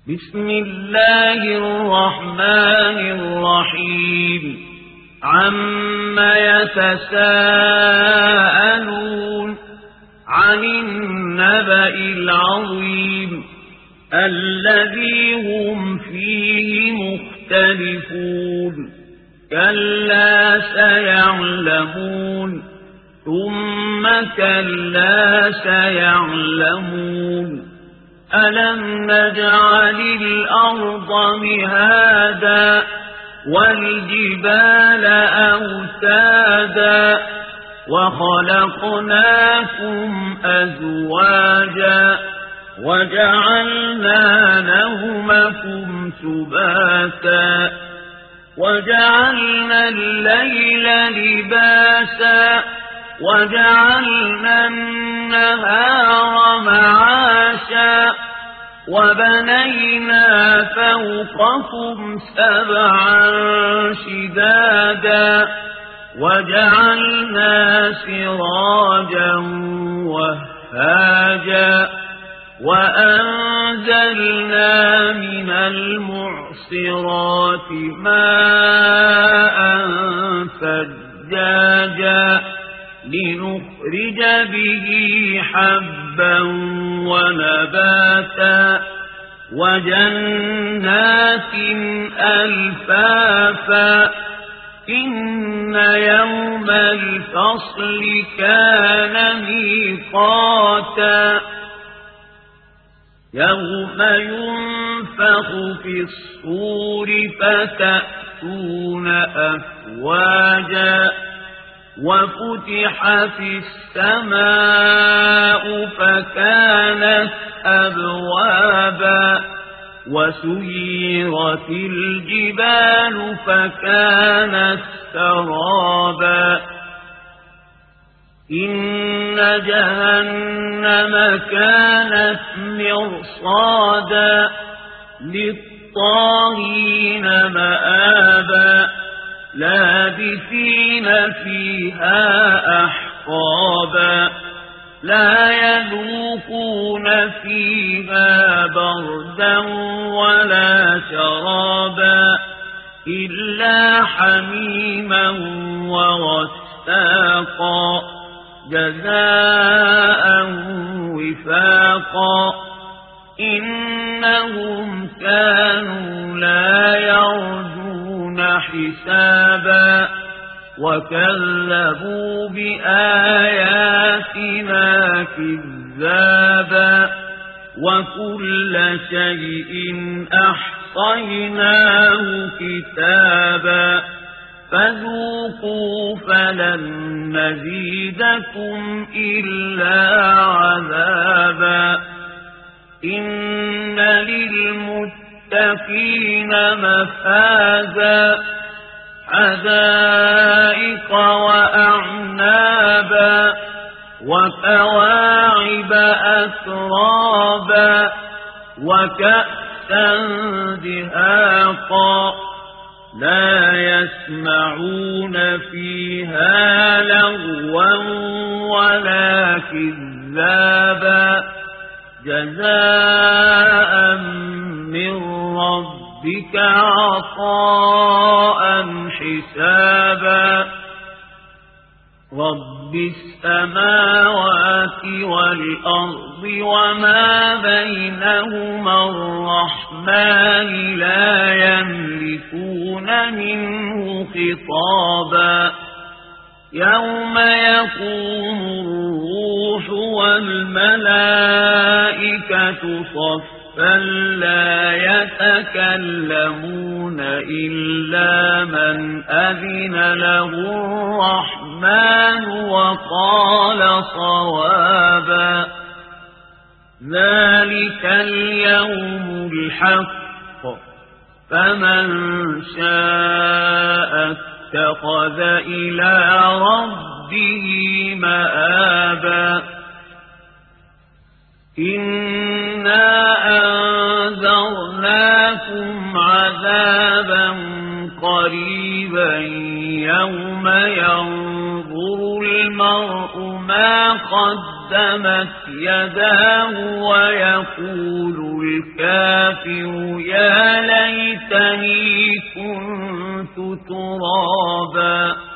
بسم الله الرحمن الرحيم عم يتساءلون عن النبأ العظيم الذي هم فيه مختلفون كلا سيعلمون ثم كلا سيعلمون ألم نجعل الأرض مهادا والجبال أوتادا وخلقناكم أزواجا وجعلنا نومكم سباتا وجعلنا الليل لباسا وجعلنا النهار معاشا وبنينا فوقكم سبعا شدادا وجعلنا سراجا وهاجا وأنزلنا من المعصرات ماء ثجاجا لنخرج به حبا ونباتا وجنات ألفافا إن يوم الفصل كان ميقاتا يوم ينفخ في الصور فتأتون أفواجا وفتحت السماء فكانت أبوابا وسيرت الجبال فكانت سرابا إن جهنم كانت مرصادا للطاغين مآبا لابثين فيها أحقابا لا يذوقون فيها بردا ولا شرابا إلا حميما وغساقا جزاء وفاقا إنهم كانوا لا يرجون حسابا وكذبوا بآياتنا كذابا وكل شيء أحصيناه كتابا فذوقوا فلن نزيدكم إلا عذابا إن للمتقين مفازا حدائق وأعنابا وكواعب أترابا وكأسا دهاقا لا يسمعون فيها لغوا ولا كذابا جزاء من ربك عطاء حسابا رب السماوات والأرض وما بينهما الرحمن لا يملكون منه خطابا يوم يقوم الروح والملائكة صفا لا يتكلمون إلا من أذن له الرحمن وقال صوابا ذلك اليوم الحق فمن شاء اتخذ إلى ربه مآبا إنا أنذرناكم عذابا قريبا يوم ينظر المرء ما قدمت يداه ويقول الكافر يا ليتني كنت ترابا.